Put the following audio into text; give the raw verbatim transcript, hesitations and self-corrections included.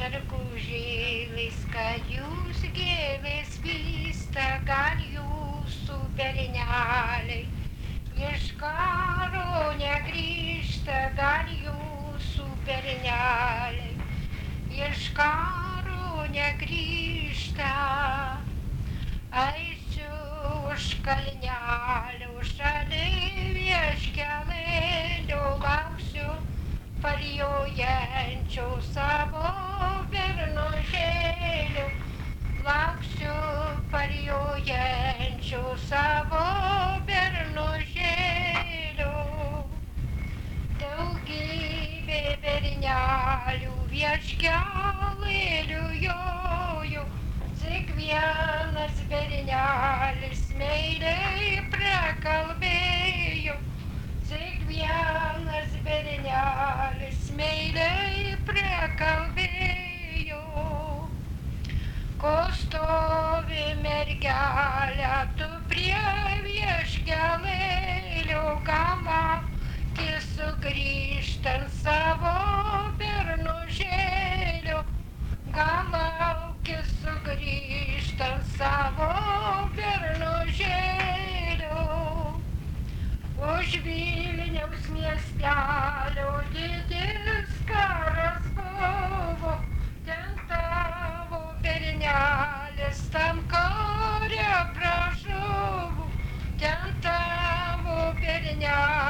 Dargužėliais, kad jūs gėlės vysta, gal jūsų berneliai iš karo negrįžta, gal jūsų berneliai iš karo negrįžta. Eisiu už kalnelio, šalia vieškelėlio, lauksiu parjojančio savo bernužėlio, lauksiu parjojančio savo bernužėlio. Daugybė bernelių vieškelėliu jojo, tik vienas bernelis meiliai prakalbėjo, tik vienas bernelis meiliai prakalbėjo. Ko stovi mergelė, tu prie vieškelėlio, gal lauki sugrįžtant savo bernužėlio, gal lauki sugrįžtant savo bernužėlio. Už Vilniaus miestelio didis karas buvo, ten tavo bernelis tam kare pražuvo, ten tavo bernelis